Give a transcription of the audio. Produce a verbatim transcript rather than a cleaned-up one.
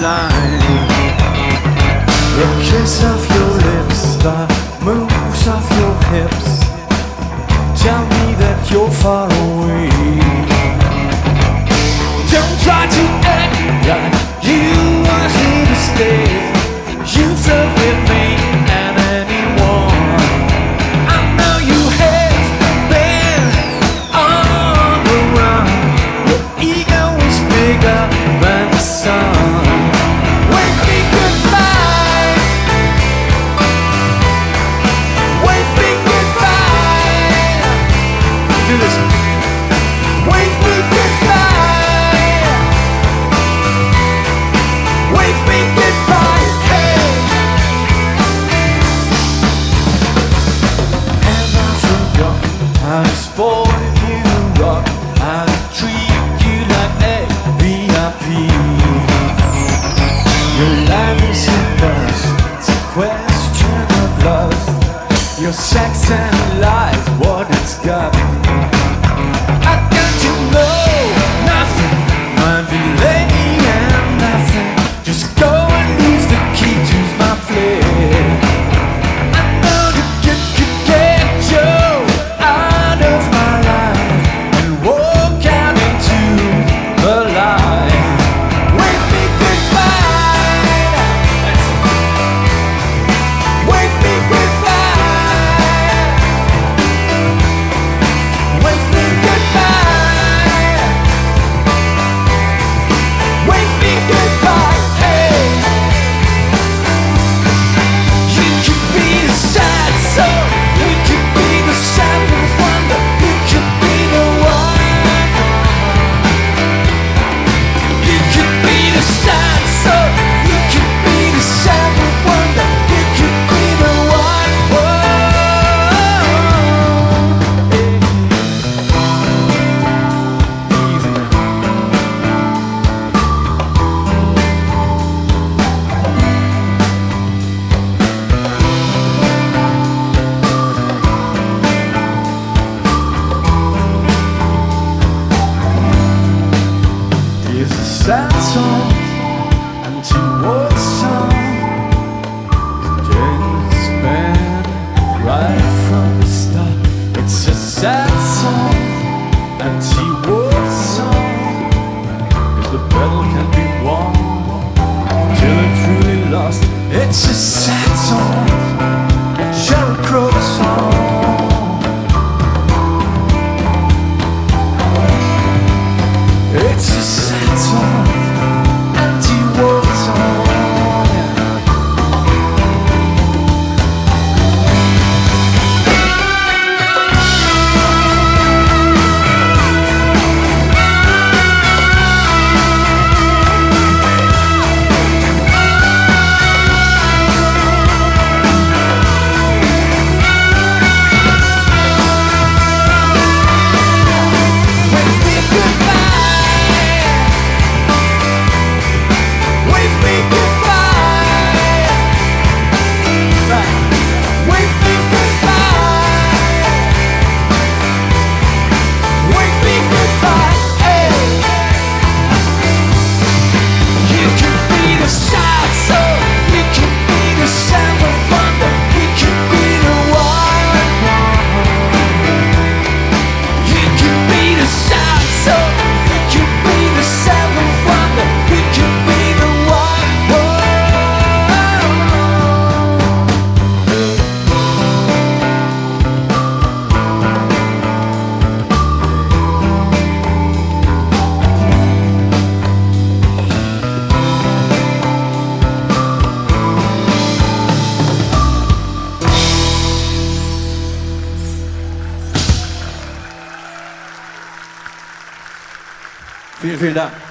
line. The kiss of your lips, the moves of your hips tell me that you're far away. Don't try to act like you are here to stay. You flirt with me and anyone. I know you have been on the run. Your ego is bigger than the sun. Wave me goodbye. Wave me goodbye. Do this. Wave me goodbye. Wave me goodbye. Hey. Have I forgotten how to spoil you rock? How to treat you like a V I P? Your life is a buzz. It's a question of love. Your sex and lies, what it's got. I got to know nothing. Might be lady and nothing. Just go and use the key to my flame. I know that you could get Joe out of my life and walk out into the light. Wave me goodbye. Wave me goodbye. Wave me goodbye. Wave me goodbye. Hey. You could be the sad soul. You could be the seven wonder. You could be the one. You could be the sad soul. You could be the seven wonder. You could be the one. Easy. It's a sad song, anti-war song. It's been right from the start. It's a sad song, anti-war song. 'Cause the battle can be won till it's truly lost. It's a sad song, Sheryl Crow song. It's a sad song, anti-war song. Wave me goodbye. Wave me goodbye. Wave me goodbye. Wave me goodbye. Hey. You could be the sad soul. You could be the seven wonder. You could be the one. You could be the sad soul. You could be the seven wonder. You could be the one. Vielen, vielen Dank.